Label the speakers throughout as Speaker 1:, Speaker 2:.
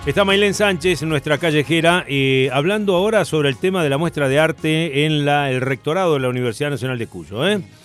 Speaker 1: Está Maylén Sánchez, nuestra callejera, hablando ahora sobre el tema de la muestra de arte en el rectorado de la Universidad Nacional de Cuyo.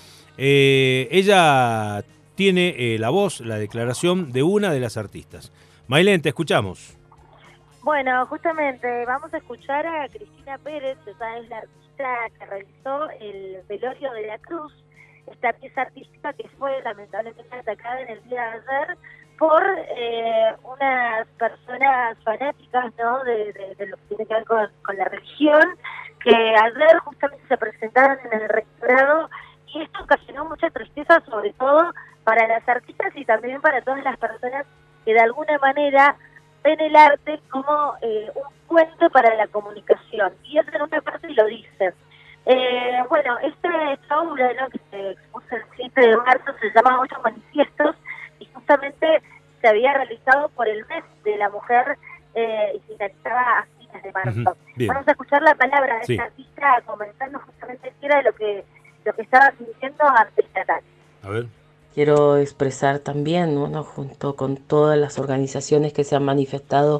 Speaker 1: Ella tiene la voz, la declaración de una de las artistas. Maylén, te escuchamos.
Speaker 2: Bueno, justamente vamos a escuchar a Cristina Pérez, esa es la artista que realizó el velorio de la cruz, esta pieza artística que fue lamentablemente atacada en el día de ayer por unas personas fanáticas, ¿no? de lo que tiene que ver con la religión, que ayer justamente se presentaron en el rectorado, y esto ocasionó mucha tristeza, sobre todo para las artistas y también para todas las personas que de alguna manera ven el arte como un puente para la comunicación, y eso en una parte lo dice. Bueno, esta obra, ¿no?, que se expuso el 7 de marzo, se llama Ocho Manifiestos, y justamente se había realizado por el mes de la mujer y finalizaba a fines de marzo. Vamos a escuchar la palabra de esta artista comentando justamente qué era lo que estaba sintiendo ante este ataque.
Speaker 1: A ver.
Speaker 3: Quiero expresar también, bueno, junto con todas las organizaciones que se han manifestado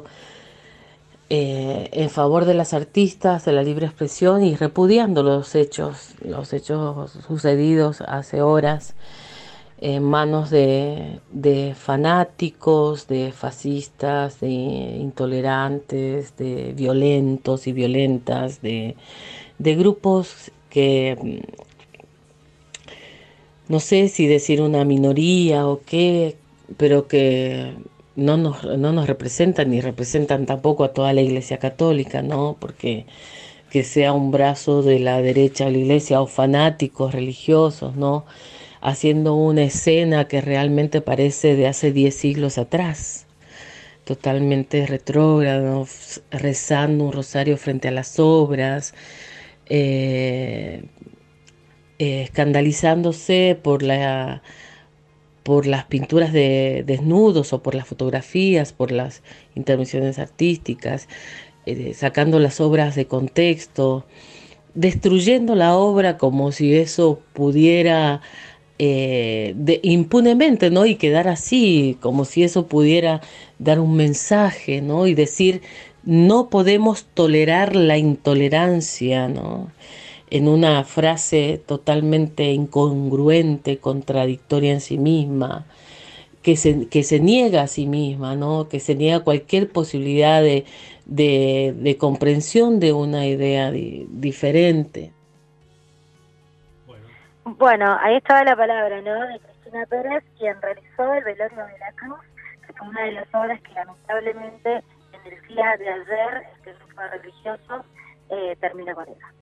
Speaker 3: en favor de las artistas, de la libre expresión, y repudiando los hechos sucedidos hace horas en manos de fanáticos, de fascistas, de intolerantes, de violentos y violentas, de grupos que no sé si decir una minoría o qué, pero que no nos representan ni representan tampoco a toda la Iglesia Católica, ¿no? Porque que sea un brazo de la derecha de la Iglesia o fanáticos religiosos, ¿no?, haciendo una escena que realmente parece de hace 10 siglos atrás, totalmente retrógrado, rezando un rosario frente a las obras, escandalizándose por las pinturas de desnudos o por las fotografías, por las intervenciones artísticas, sacando las obras de contexto, destruyendo la obra como si eso pudiera impunemente, ¿no?, y quedar así, como si eso pudiera dar un mensaje, ¿no?, y decir no podemos tolerar la intolerancia, ¿no?, en una frase totalmente incongruente, contradictoria en sí misma, que se niega a sí misma, ¿no?, que se niega cualquier posibilidad de comprensión de una idea diferente.
Speaker 2: Bueno, ahí estaba la palabra, ¿no?, de Cristina Pérez, quien realizó el velorio de la cruz, que fue una de las obras que lamentablemente en el día de ayer este grupo de religiosos terminó con ella.